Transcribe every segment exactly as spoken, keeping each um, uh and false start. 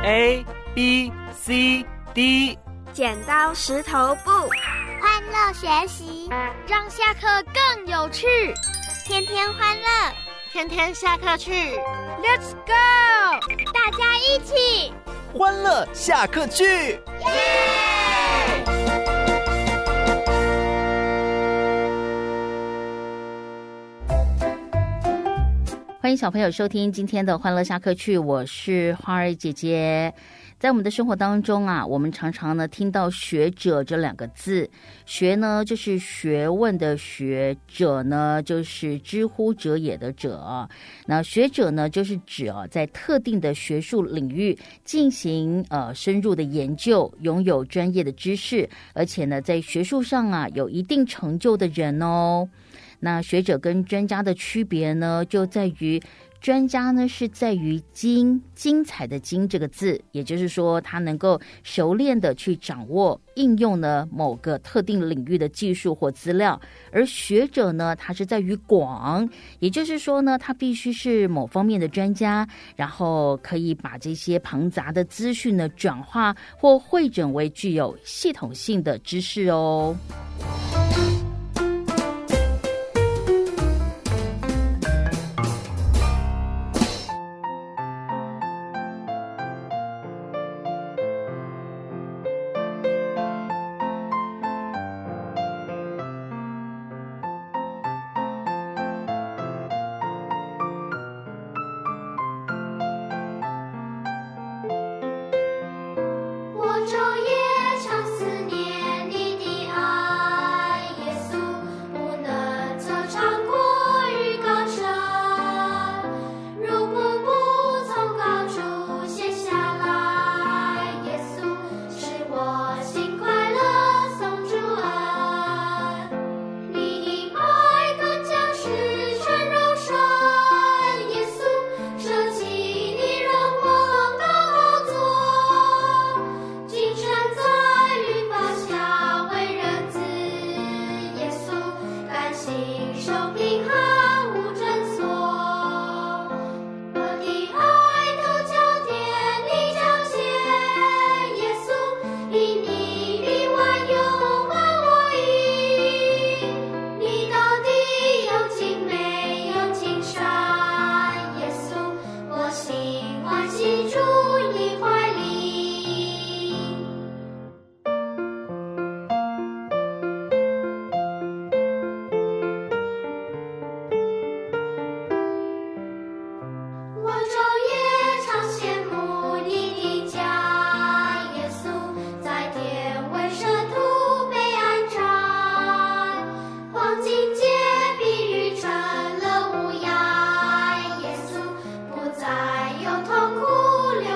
A B C D， 剪刀石头布， 欢乐学习， 让下课更有趣， 天天欢乐， 天天下课去 Let's go， 大家一起欢乐下课去，耶！ 欢迎小朋友收听今天的欢乐下课去，我是花儿姐姐。在我们的生活当中啊，我们常常呢听到学者这两个字，学呢就是学问的学，者呢就是知乎者也的者。那学者呢就是指啊在特定的学术领域进行呃深入的研究，拥有专业的知识，而且呢在学术上啊有一定成就的人哦。那学者跟专家的区别呢，就在于专家呢是在于精精彩的精这个字，也就是说他能够熟练的去掌握应用呢某个特定领域的技术或资料，而学者呢他是在于广，也就是说呢他必须是某方面的专家，然后可以把这些庞杂的资讯呢转化或汇整为具有系统性的知识哦。 有痛苦流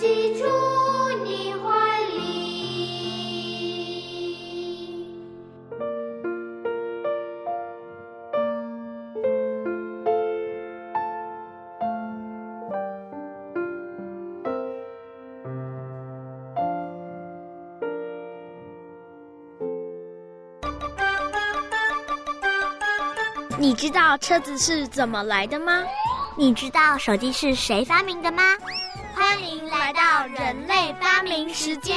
寄出你怀里。 你知道车子是怎么来的吗？ 你知道手机是谁发明的吗？欢迎来到人类发明时间。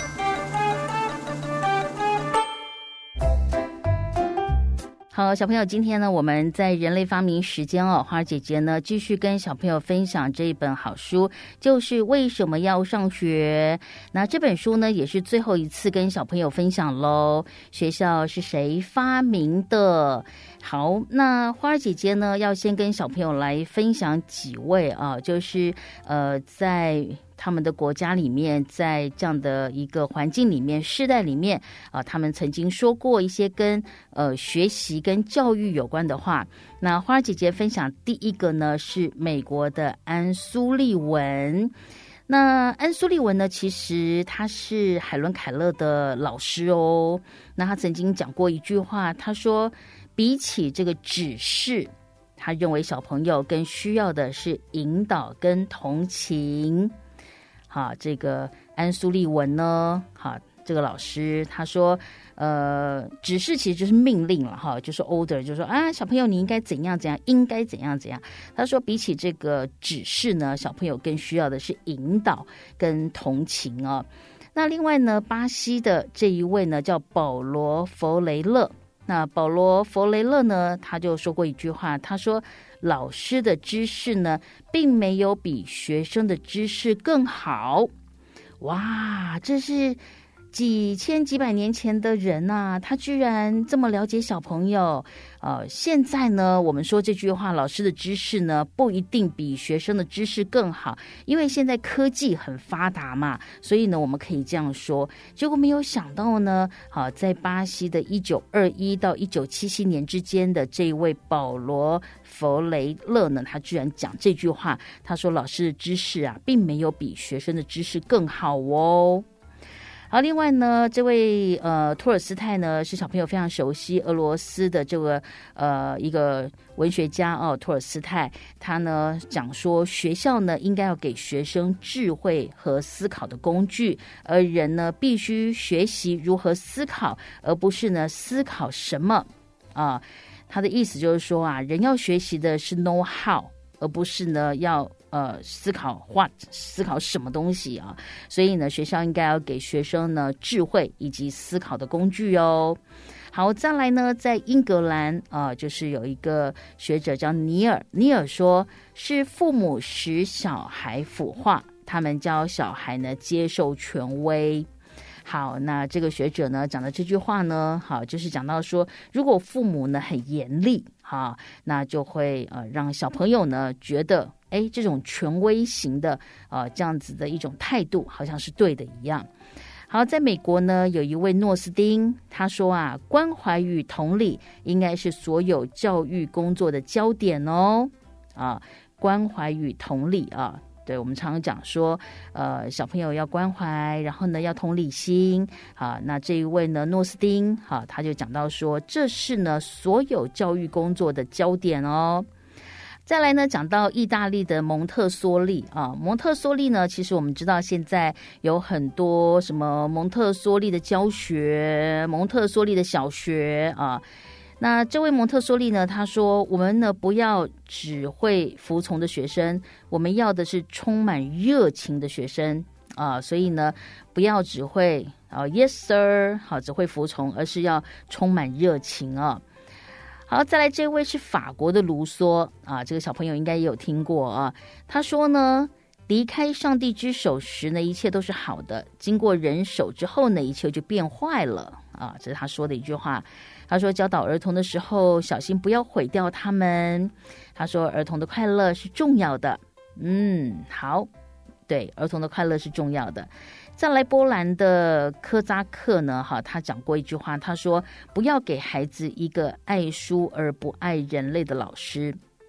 好，小朋友，今天呢，我们在人类发明时间哦，花儿姐姐呢继续跟小朋友分享这一本好书，就是为什么要上学。那这本书呢，也是最后一次跟小朋友分享喽。学校是谁发明的？好，那花儿姐姐呢，要先跟小朋友来分享几位啊，就是呃，在他们的国家里面，在这样的一个环境里面、世代里面啊，他们曾经说过一些跟呃学习跟教育有关的话。那花儿姐姐分享第一个呢，是美国的安苏利文。那安苏利文呢，其实他是海伦凯勒的老师哦。那他曾经讲过一句话，他说，比起这个指示，他认为小朋友更需要的是引导跟同情。好，这个安苏利文呢，好，这个老师他说，呃，指示其实就是命令了哈，就是 order， 就是说啊，小朋友你应该怎样怎样，应该怎样怎样。他说，比起这个指示呢，小朋友更需要的是引导跟同情哦。那另外呢，巴西的这一位呢叫保罗·弗雷勒。那保罗·弗雷勒呢，他就说过一句话，他说，老师的知识呢，并没有比学生的知识更好。哇，这是几千几百年前的人啊，他居然这么了解小朋友。呃，现在呢，我们说这句话，老师的知识呢，不一定比学生的知识更好，因为现在科技很发达嘛，所以呢，我们可以这样说。结果没有想到呢，好，在巴西的一九二一到一九七七年之间的这一位保罗·弗雷勒呢，他居然讲这句话，他说老师的知识啊，并没有比学生的知识更好哦。好，另外呢，这位呃托尔斯泰呢是小朋友非常熟悉，俄罗斯的这个呃一个文学家哦，托尔斯泰，他呢讲说学校呢应该要给学生智慧和思考的工具，而人呢必须学习如何思考，而不是呢思考什么啊。他的意思就是说啊，人要学习的是 know how， 而不是呢要呃，思考 what 思考什么东西啊？所以呢，学校应该要给学生呢智慧以及思考的工具哦。好，再来呢，在英格兰啊、呃，就是有一个学者叫尼尔，尼尔说是父母使小孩腐化，他们教小孩呢接受权威。好，那这个学者呢讲的这句话呢，好，就是讲到说，如果父母呢很严厉，哈，那就会呃让小朋友呢觉得，哎，这种权威型的呃这样子的一种态度，好像是对的一样。好，在美国呢，有一位诺斯丁，他说啊，关怀与同理应该是所有教育工作的焦点哦，啊，关怀与同理啊。对，我们常常讲说，呃，小朋友要关怀，然后呢要同理心，啊，那这一位呢诺斯丁，哈，他就讲到说，这是呢所有教育工作的焦点哦。再来呢，讲到意大利的蒙特梭利啊，蒙特梭利呢，其实我们知道现在有很多什么蒙特梭利的教学，蒙特梭利的小学啊。那这位蒙特梭利呢，他说我们呢不要只会服从的学生，我们要的是充满热情的学生啊，所以呢不要只会啊 yes sir 好只会服从，而是要充满热情啊。好，再来这位是法国的卢梭啊，这个小朋友应该也有听过啊。他说呢，离开上帝之手时呢，一切都是好的；经过人手之后呢，一切就变坏了啊。这是他说的一句话。他说，教导儿童的时候，小心不要毁掉他们。他说，儿童的快乐是重要的。嗯，好，对，儿童的快乐是重要的。再来，波兰的科扎克呢，哈，他讲过一句话，他说，不要给孩子一个爱书而不爱人类的老师。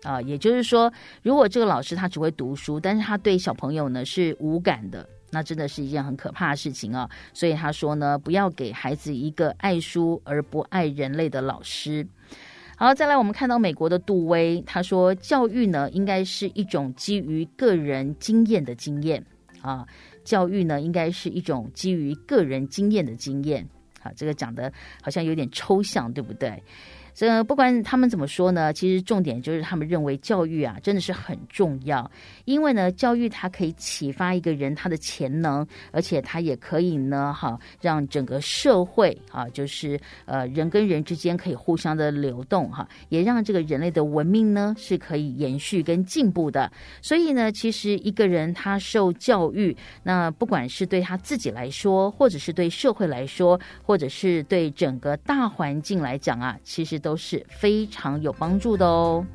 啊，也就是说，如果这个老师他只会读书，但是他对小朋友呢是无感的，那真的是一件很可怕的事情啊。所以他说呢，不要给孩子一个爱书而不爱人类的老师。好，再来我们看到美国的杜威，他说教育呢应该是一种基于个人经验的经验啊，教育呢应该是一种基于个人经验的经验。啊，这个讲的好像有点抽象，对不对？所以不管他们怎么说呢，其实重点就是他们认为教育啊真的是很重要，因为呢教育它可以启发一个人他的潜能，而且它也可以呢哈让整个社会啊就是呃人跟人之间可以互相的流动哈，也让这个人类的文明呢是可以延续跟进步的。所以呢其实一个人他受教育，那不管是对他自己来说，或者是对社会来说，或者是对整个大环境来讲啊，其实都是非常有帮助的哦。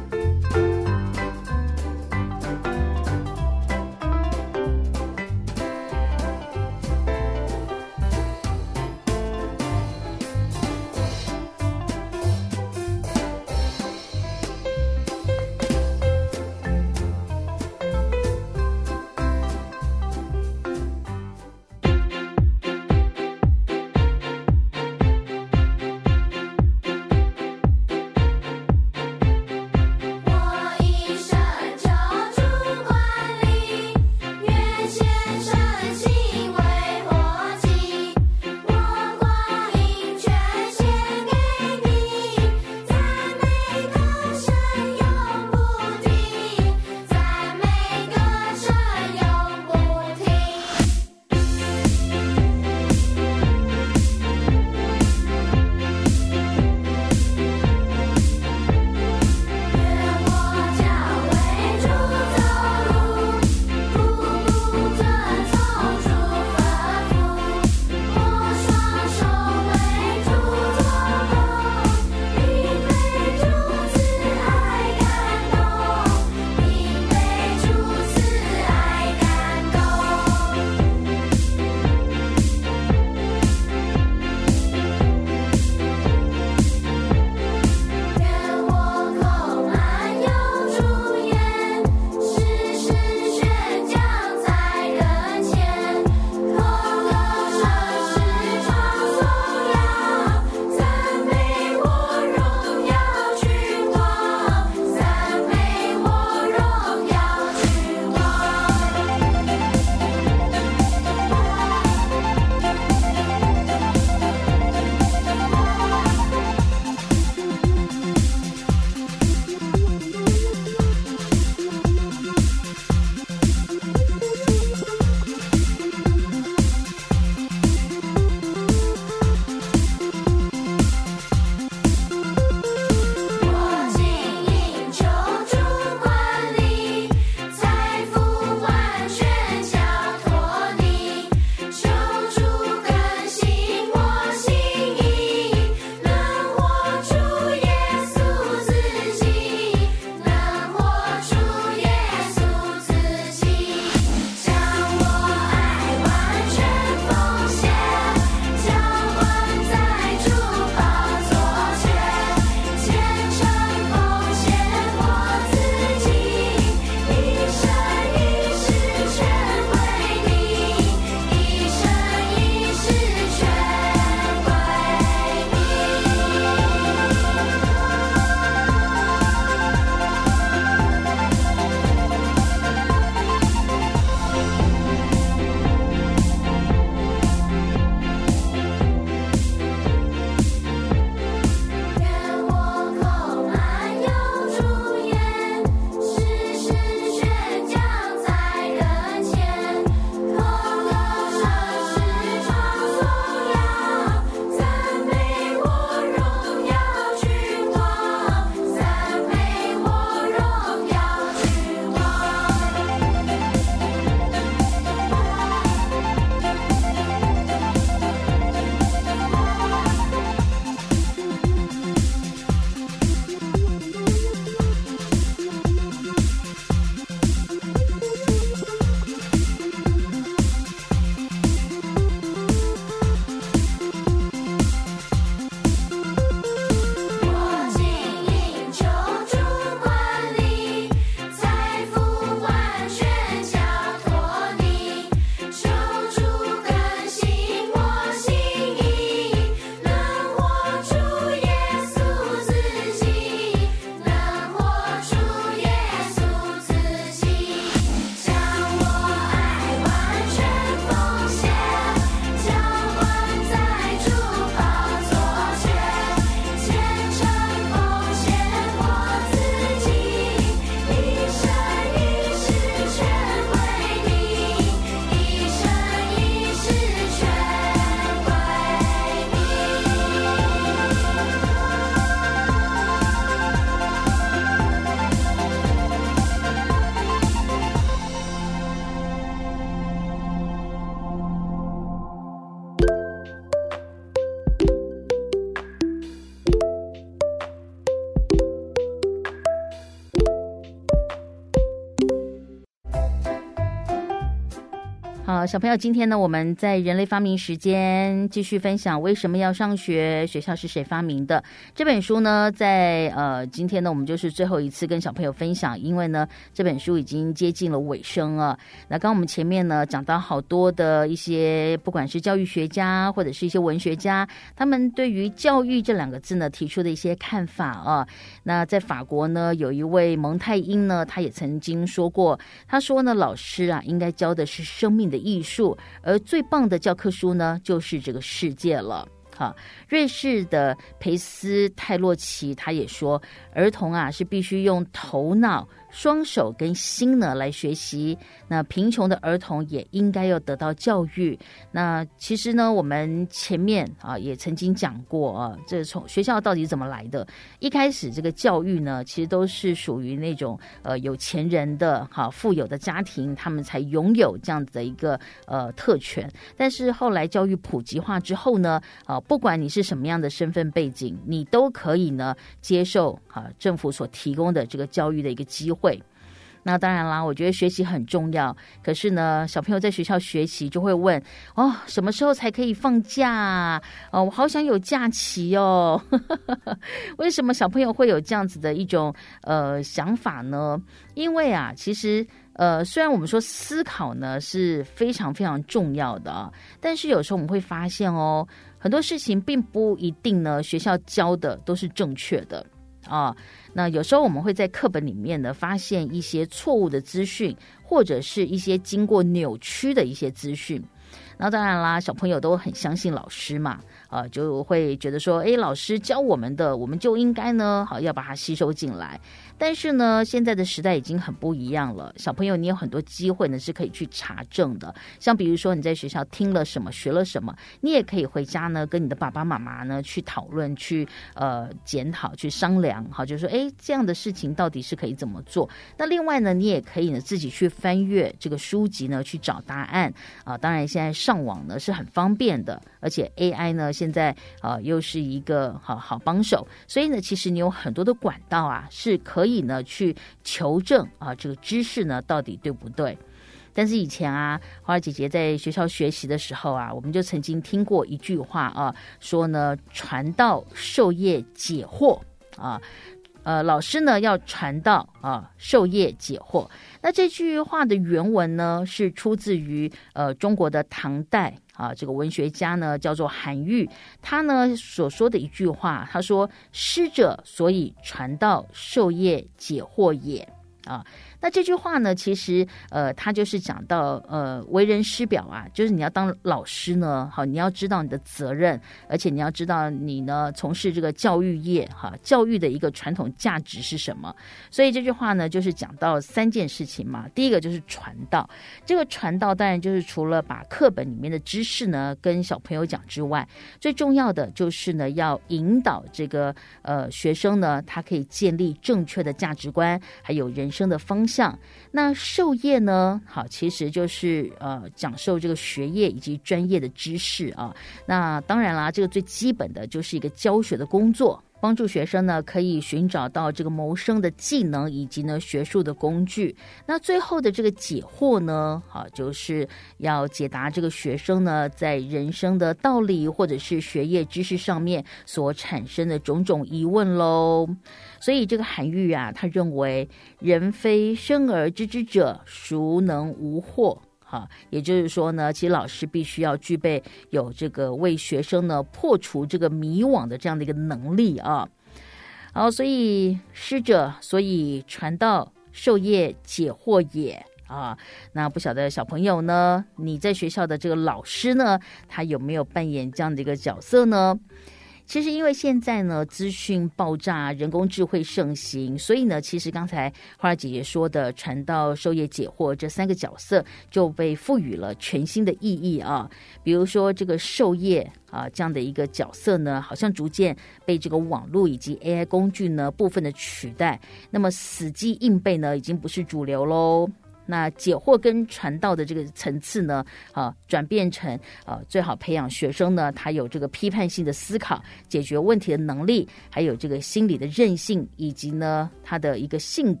好，小朋友，今天呢，我们在人类发明时间继续分享为什么要上学，学校是谁发明的这本书呢？在呃今天呢，我们就是最后一次跟小朋友分享，因为呢这本书已经接近了尾声了。那刚刚我们前面呢讲到好多的一些，不管是教育学家或者是一些文学家，他们对于教育这两个字呢提出的一些看法啊。那在法国呢，有一位蒙太英呢，他也曾经说过，他说呢，老师啊应该教的是生命的艺术，而最棒的教科书呢就是这个世界了。好，瑞士的培斯泰洛奇他也说，儿童啊是必须用头脑、双手跟心呢来学习，那贫穷的儿童也应该要得到教育。那其实呢，我们前面啊也曾经讲过啊，这从学校到底怎么来的？一开始这个教育呢，其实都是属于那种呃有钱人的哈、啊、富有的家庭，他们才拥有这样子的一个呃特权。但是后来教育普及化之后呢，啊不管你是什么样的身份背景，你都可以呢接受啊政府所提供的这个教育的一个机会。那当然啦，我觉得学习很重要，可是呢小朋友在学校学习就会问，哦什么时候才可以放假啊？哦我好想有假期哦为什么小朋友会有这样子的一种呃想法呢？因为啊其实呃，虽然我们说思考呢是非常非常重要的啊，但是有时候我们会发现哦，很多事情并不一定呢学校教的都是正确的啊。那有时候我们会在课本里面呢发现一些错误的资讯，或者是一些经过扭曲的一些资讯。那当然啦，小朋友都很相信老师嘛，呃，就会觉得说，哎，老师教我们的，我们就应该呢，好要把它吸收进来。但是呢，现在的时代已经很不一样了，小朋友你有很多机会呢是可以去查证的，像比如说你在学校听了什么，学了什么，你也可以回家呢跟你的爸爸妈妈呢去讨论，去呃检讨，去商量，好，就是说，哎，这样的事情到底是可以怎么做？那另外呢，你也可以呢自己去翻阅这个书籍呢去找答案啊、呃。当然，现在上网呢是很方便的，而且 A I 呢现在啊、呃、又是一个好好帮手，所以呢，其实你有很多的管道啊是可以呢去求证啊这个知识呢到底对不对。但是以前啊，花儿姐姐在学校学习的时候啊，我们就曾经听过一句话啊，说呢传道授业解惑啊。呃，老师呢要传道啊，授业解惑。那这句话的原文呢，是出自于呃中国的唐代啊，这个文学家呢叫做韩愈，他呢所说的一句话，他说：“师者，所以传道授业解惑也。”啊，那这句话呢，其实呃，他就是讲到呃，为人师表啊，就是你要当老师呢，好，你要知道你的责任，而且你要知道你呢从事这个教育业哈，教育的一个传统价值是什么。所以这句话呢，就是讲到三件事情嘛。第一个就是传道，这个传道当然就是除了把课本里面的知识呢跟小朋友讲之外，最重要的就是呢要引导这个呃学生呢，他可以建立正确的价值观，还有人生的方向。那授业呢，好，其实就是呃讲授这个学业以及专业的知识啊。那当然啦，这个最基本的就是一个教学的工作，帮助学生呢可以寻找到这个谋生的技能以及呢学术的工具。那最后的这个解惑呢，好，就是要解答这个学生呢在人生的道理或者是学业知识上面所产生的种种疑问喽。所以这个韩愈啊，他认为人非生而知之者，孰能无惑？哈，也就是说呢，其实老师必须要具备有这个为学生呢破除这个迷惘的这样的一个能力啊。好，所以师者，所以传道授业解惑也啊。那不晓得小朋友呢，你在学校的这个老师呢，他有没有扮演这样的一个角色呢？其实因为现在呢资讯爆炸，人工智慧盛行，所以呢其实刚才花儿姐姐说的传道授业解惑这三个角色就被赋予了全新的意义啊。比如说这个授业啊这样的一个角色呢，好像逐渐被这个网络以及 A I 工具呢部分的取代，那么死记硬背呢已经不是主流喽。那解惑跟传道的这个层次呢，啊，转变成啊，最好培养学生呢，他有这个批判性的思考、解决问题的能力，还有这个心理的韧性，以及呢，他的一个性格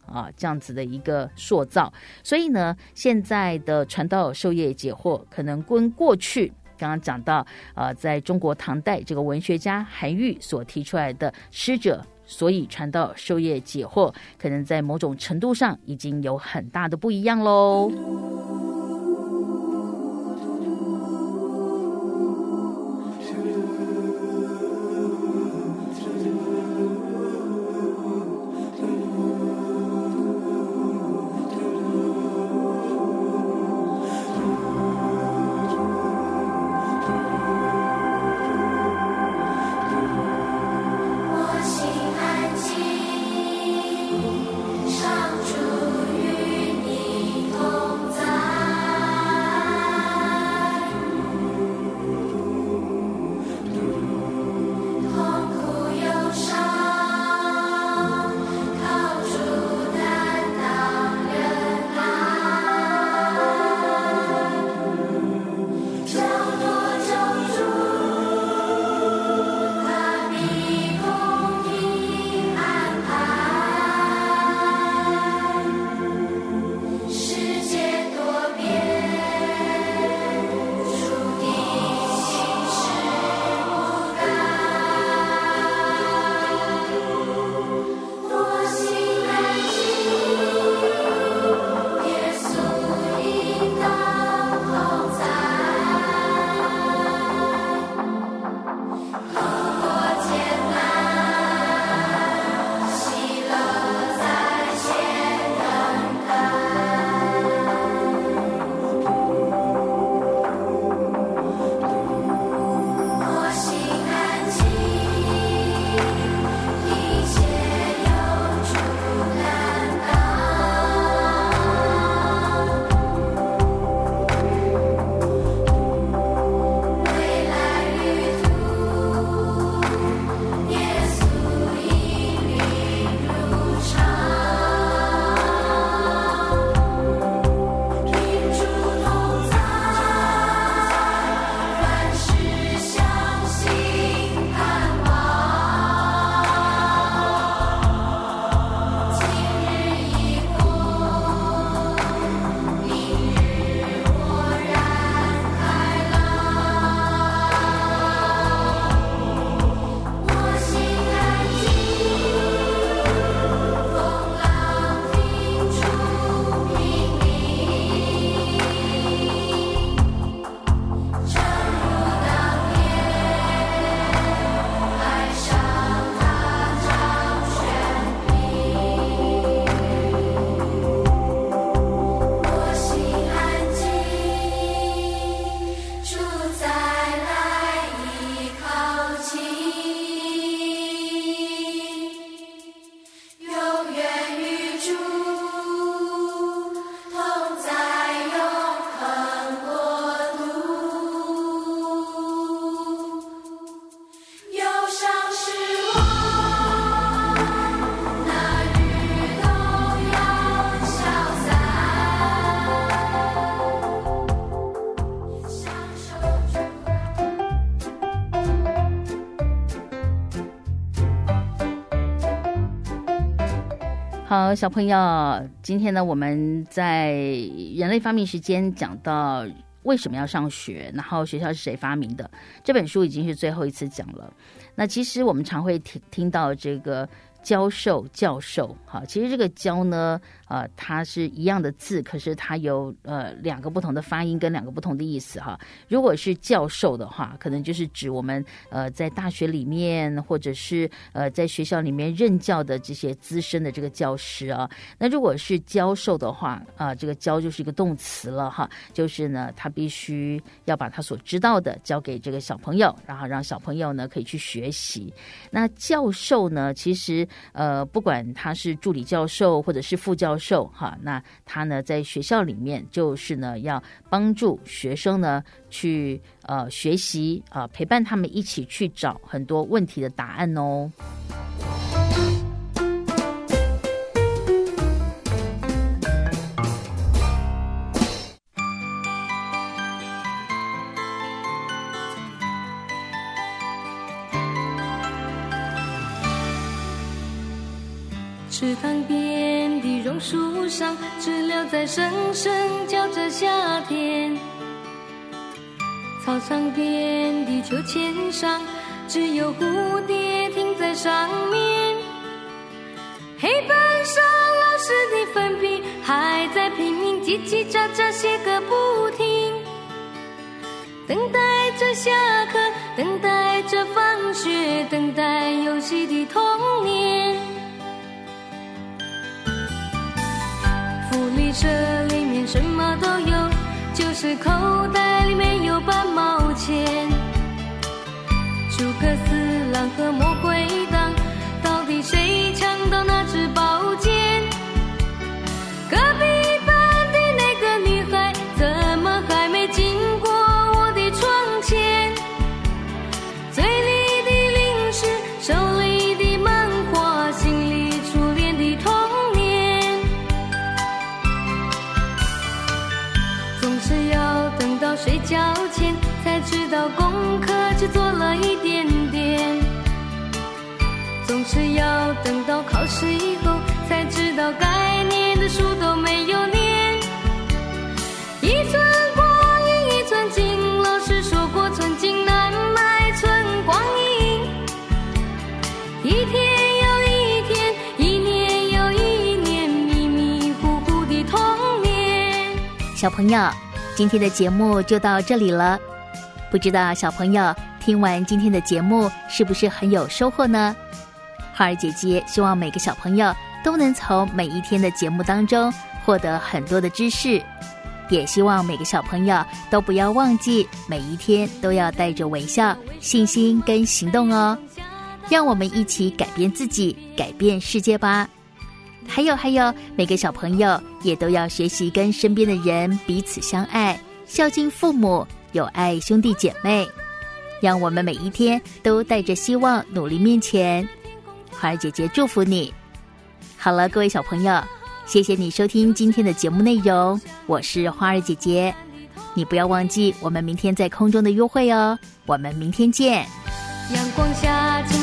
啊，这样子的一个塑造。所以呢，现在的传道授业解惑，可能跟过去刚刚讲到，呃，在中国唐代这个文学家韩愈所提出来的师者，所以传道授业解惑，可能在某种程度上已经有很大的不一样喽。好，小朋友，今天呢，我们在人类发明时间讲到为什么要上学，然后学校是谁发明的，这本书已经是最后一次讲了。那其实我们常会听听到这个教授、教授，好，其实这个教呢，呃，它是一样的字，可是它有呃两个不同的发音跟两个不同的意思哈。如果是教授的话，可能就是指我们呃在大学里面或者是呃在学校里面任教的这些资深的这个教师啊。那如果是教授的话，啊、呃，这个教就是一个动词了哈，就是呢，他必须要把他所知道的教给这个小朋友，然后让小朋友呢可以去学习。那教授呢，其实呃，不管他是助理教授或者是副教授哈，那他呢在学校里面就是呢要帮助学生呢去呃学习啊、呃，陪伴他们一起去找很多问题的答案哦。 池塘边的榕树上，知了在声声叫着夏天。操场边的秋千上，只有蝴蝶停在上面。黑板上老师的粉笔还在拼命叽叽喳喳写个不停，等待着下课，等待着放学，等待游戏的童年。福利社里面什么都有，就是口袋里面有半毛钱。诸葛四郎和魔鬼党，到底谁抢到那支宝剑？隔壁班的那个女孩怎么还没经过我的窗前？嘴里的零食，手里的漫画，心里初恋的童年。总是要等到睡觉前才知道功课只做了一点点，总是要等到考试以后才知道该念的书都没有念。一寸光阴一寸金，老师说过寸金难买寸光阴。一天又一天，一年又一年，迷迷糊糊的童年。 小朋友，今天的节目就到这里了。不知道小朋友听完今天的节目是不是很有收获呢？花儿姐姐希望每个小朋友都能从每一天的节目当中获得很多的知识，也希望每个小朋友都不要忘记每一天都要带着微笑、信心跟行动哦。让我们一起改变自己，改变世界吧。还有还有，每个小朋友也都要学习跟身边的人彼此相爱，孝敬父母，友爱兄弟姐妹。让我们每一天都带着希望努力面前。花儿姐姐祝福你。好了，各位小朋友，谢谢你收听今天的节目内容，我是花儿姐姐。你不要忘记我们明天在空中的约会哦，我们明天见。 阳光下